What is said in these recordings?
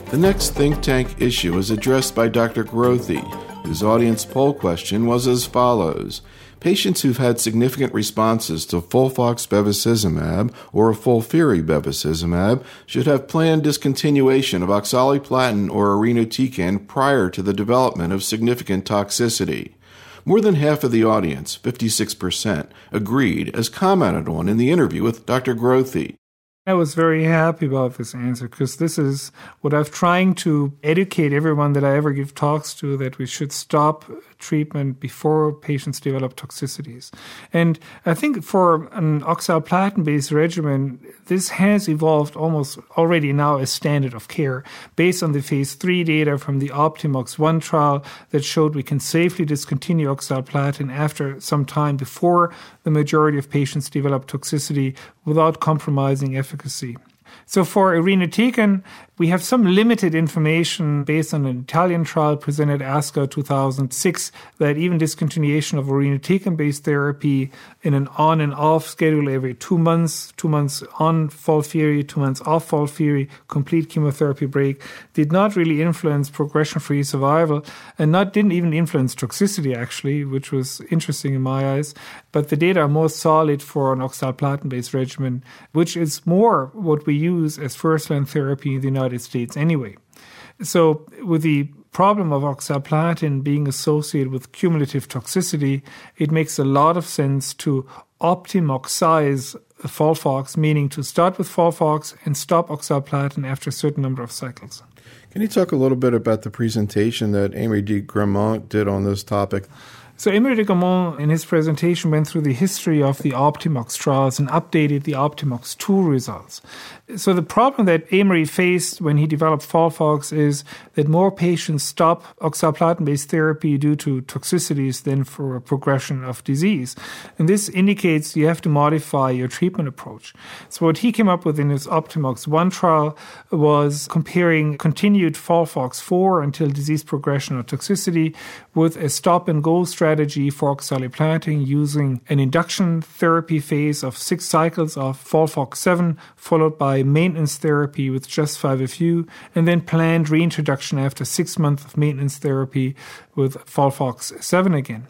The next think tank issue is addressed by Dr. Grothe, whose audience poll question was as follows. Patients who've had significant responses to FOLFOX bevacizumab or FOLFIRI-bevacizumab should have planned discontinuation of oxaliplatin or irinotecan prior to the development of significant toxicity. More than half of the audience, 56%, agreed, as commented on in the interview with Dr. Grothe. I was very happy about this answer because this is what I've trying to educate everyone that I ever give talks to, that we should stop treatment before patients develop toxicities. And I think for an oxaliplatin-based regimen, this has evolved almost already now as standard of care based on the phase 3 data from the OptIMOX-1 trial that showed we can safely discontinue oxaliplatin after some time before the majority of patients develop toxicity without compromising efficacy. So for irinotecan, we have some limited information based on an Italian trial presented at ASCO 2006 that even discontinuation of irinotecan-based therapy in an on and off schedule every 2 months on FOLFIRI, 2 months off FOLFIRI, complete chemotherapy break, did not really influence progression-free survival and didn't even influence toxicity actually, which was interesting in my eyes. But the data are more solid for an oxaliplatin-based regimen, which is more what we use as first-line therapy in the United States anyway. So with the problem of oxaliplatin being associated with cumulative toxicity, it makes a lot of sense to optimoxize FOLFOX, meaning to start with FOLFOX and stop oxaliplatin after a certain number of cycles. Can you talk a little bit about the presentation that Aymeric de Grammont did on this topic? So Aymeric de Grammont, in his presentation, went through the history of the OptIMOX trials and updated the OptIMOX-2 results. So the problem that Aymeric faced when he developed FOLFOX is that more patients stop oxaliplatin-based therapy due to toxicities than for a progression of disease. And this indicates you have to modify your treatment approach. So what he came up with in his OptIMOX-1 trial was comparing continued FOLFOX4 until disease progression or toxicity with a stop-and-go strategy for oxaliplatin using an induction therapy phase of 6 cycles of FOLFOX7 followed by maintenance therapy with just 5-FU, and then planned reintroduction after 6 months of maintenance therapy with FOLFOX7 again.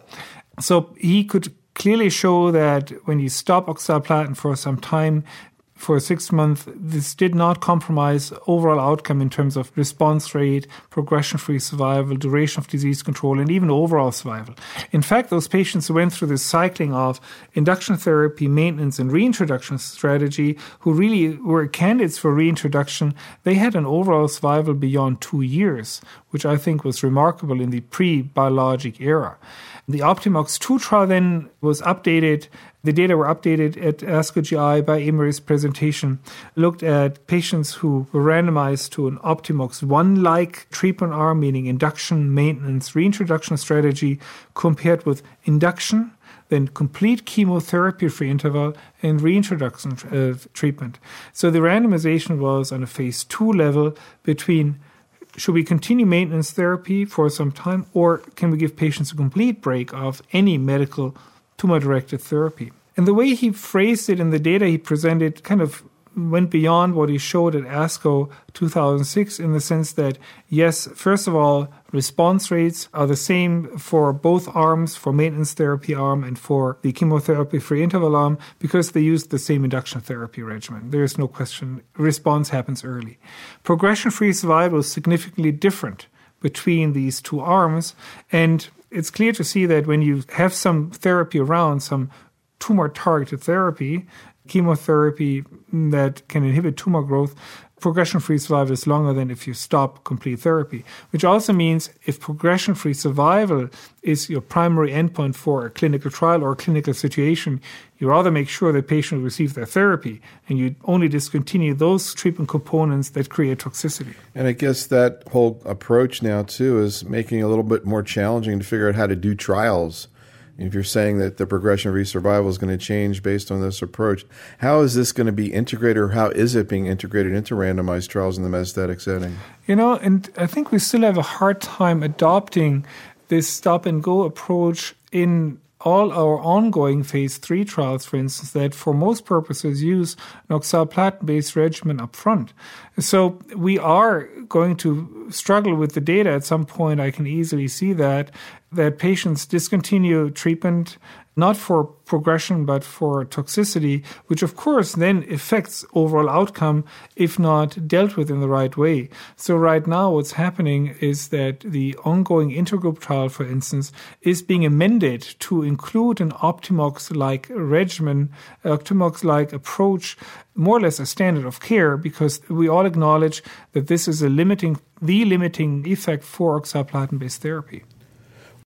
So he could clearly show that when you stop oxaliplatin for some time, for 6 months, this did not compromise overall outcome in terms of response rate, progression-free survival, duration of disease control, and even overall survival. In fact, those patients who went through this cycling of induction therapy, maintenance, and reintroduction strategy, who really were candidates for reintroduction, they had an overall survival beyond 2 years, which I think was remarkable in the pre-biologic era. The OptIMOX-2 trial then was updated. The data were updated at ASCO GI by Aymeric's presentation, looked at patients who were randomized to an OptIMOX-1-like treatment arm, meaning induction, maintenance, reintroduction strategy, compared with induction, then complete chemotherapy-free interval, and reintroduction treatment. So the randomization was on a phase 2 level between should we continue maintenance therapy for some time, or can we give patients a complete break of any medical tumor-directed therapy? And the way he phrased it in the data he presented kind of went beyond what he showed at ASCO 2006 in the sense that, yes, first of all, response rates are the same for both arms, for maintenance therapy arm and for the chemotherapy-free interval arm, because they use the same induction therapy regimen. There is no question. Response happens early. Progression-free survival is significantly different between these two arms, and it's clear to see that when you have some therapy around, some tumor-targeted therapy, chemotherapy that can inhibit tumor growth, progression-free survival is longer than if you stop complete therapy, which also means if progression-free survival is your primary endpoint for a clinical trial or a clinical situation, you rather make sure that patients receive their therapy and you only discontinue those treatment components that create toxicity. And I guess that whole approach now, too, is making it a little bit more challenging to figure out how to do trials. If you're saying that the progression-free survival is going to change based on this approach, how is this going to be integrated, or how is it being integrated into randomized trials in the metastatic setting? And I think we still have a hard time adopting this stop-and-go approach in all our ongoing phase 3 trials, for instance, that for most purposes use an oxaliplatin-based regimen up front. So we are going to struggle with the data at some point. I can easily see that patients discontinue treatment, not for progression, but for toxicity, which of course then affects overall outcome if not dealt with in the right way. So right now what's happening is that the ongoing intergroup trial, for instance, is being amended to include an Optimox-like regimen, Optimox-like approach, more or less a standard of care, because we all acknowledge that this is the limiting effect for oxaliplatin-based therapy.